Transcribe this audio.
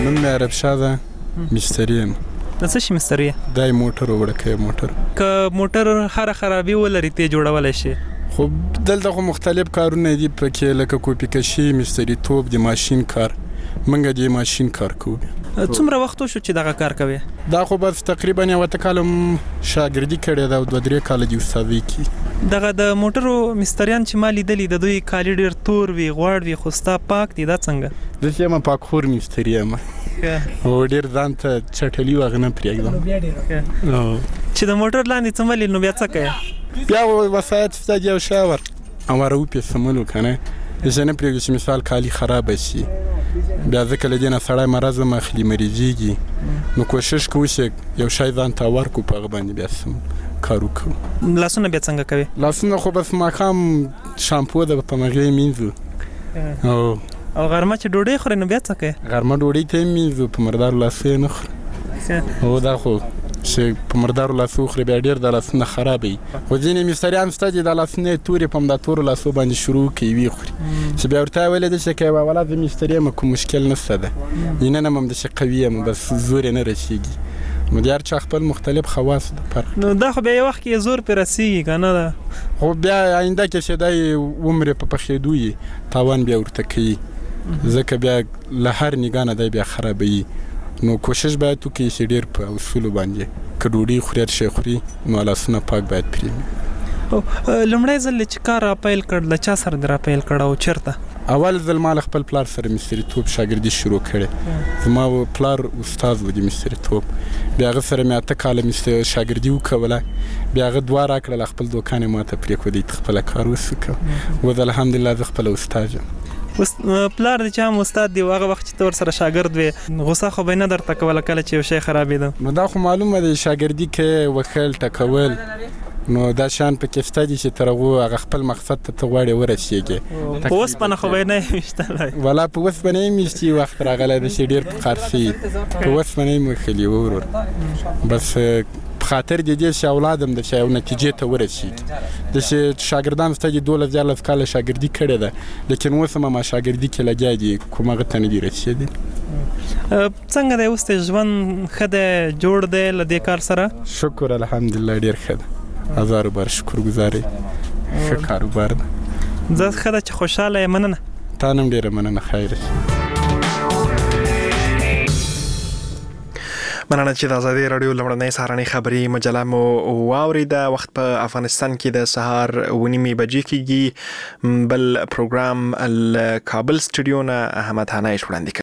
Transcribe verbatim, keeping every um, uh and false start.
نوم مې عرب شاه ده، مستری یم. د څه شي مستری یې؟ دا یې موټر وړکی موټر. که موټر هره خرابي ولري ته جوړولی شي؟ خو دلته خو مختلف کارونه دي پکې، لکه کوپي کشي، مستری توب، د ماشین کار. موږ د ماشین کار کوو. څومره وخت وشو چې دغه کار کوي؟ دا خو بس تقریبا یو اته کاله شاګردي کړې ده او دوه درې کاله د استادۍ کې. دغه د موټرو مستریان چې ما لیدلي د دوی کالي ډېر تور وي، غوړ وي، خو ستا پاک دي. دا څنګه؟ داسې یم پاکخور مستري یم او ډېر ځان ته چټلي و هغه نه پرېږدم. چې د موټر لاندې څملي نو بیا څه کوې؟ بیا وسایط شته دي او شاور هواره وپېڅملو که نه، داسې نه پرېږدو چې مثال کالي خرابه شي. بیا ځکه له دې نه سړی مرض هم اخلي، مریضېږي. نو کوشش کوو چې یو شی ځان ته هوار کړو، په هغه باندې بیا سم کار وکړو. لاسونه بیا څنګه کوې؟ لاسونه خو بس ماښام شامپو ده په هغې یې مینځو. او او غرمه چې ډوډۍ خورې نو بیا څه کوې؟ غرمه ډوډۍ ته یې مینځو، په مردارو لاسو یې نه خورو. او دا خو چې په مردارو لاسو وخورې بیا ډېر د لاسونه خرابه وي. خو ځینې مستریان شته چې دا لاسونه یې تورې په همدا تورو لاسو باندې شروع کوي ویې خوري، چې بیا ورته ویلی ده چې که یوه اوله زه مستري یم کوم مشکل نشته ده، دننه هم همداسې قوي یم، بس زور یې نه رسېږي. نو د هر چا خپل مختلف خواص ده فرق. نو دا خو بیا یو وخت کې زور پرې رسېږي که نه ده؟ خو بیا آینده کې چې دا یې عمر په پخېدو یې تاوان بیا ورته کوي، ځکه بیا له هر نګاه نه دی بیا خرابوي. نو کوشش باید وکړي چې ډېر په اصولو باندې که ډوډۍ خوري هر شی خوري نو لاسونه پاک باید پرېږدي. لومړی ځل چې کار راپیل کړ له چا سره دې راپیل کړ او چېرته؟ اول ځل ما له خپل پلار سره مستریتوب شاګردي شروع کړې. زما پلار استاد و د مستریتوب، بیا هغه سره مې اته کاله شاګردي وکوله. بیا هغه دوه راکړله، خپل دوکان یې ما ته پرېښودی ته خپله کار وسو کوه. اوس الحمدلله زه خپله استاد یم. پلار دې چې هم استاد دی، هغه وخت چې ته ورسره شاګرد وې، غوسه خو به یې نه درته کوله کله چې یو شی خرابېده؟ نو دا خو معلومه دی شاګردي کې وښل ټکول، نو دا شیان پکې شته دي چې تر هغو هغه خپل مقصد ته ته غواړې ورسېږې. په اوسپنه خو به یې نه یې ویشتلی؟ والا په اوسپنه یې ویشتي، وخت راغلی ده چې ډېر پکار شوي، په اوسپنه یې موښلي ورور. بس په خاطر د دې چې اولاد هم ده چې یو نتیجې ته ورسېږي. داسې شاګردان شته دي دولس دیارلس کاله شاګردي کړې ده، لیکن اوس هم ما شاګردي کې لګیا دي، کوم هغه ته نه دي رسېدلي. څنګه دی اوس د ژوند ښه دی، جوړ دی له دې کار سره؟ شکر الحمدلله ډېر ښه ده، هزارو بار شکرګزار یم. ښه کاروبار ده. زه ښه ده چې خوشحاله یې. مننه. تا نه هم ډېره مننه. خیر. مننه چې د ازادي راډیو لومړنۍ سهارنۍ خبري مجله مو واورېده. وخت په افغانستان کې د سهار اوه نیمې بجې کېږي. بل پروګرام له کابل سټوډیو نه احمد حنایش وړاندې کوي.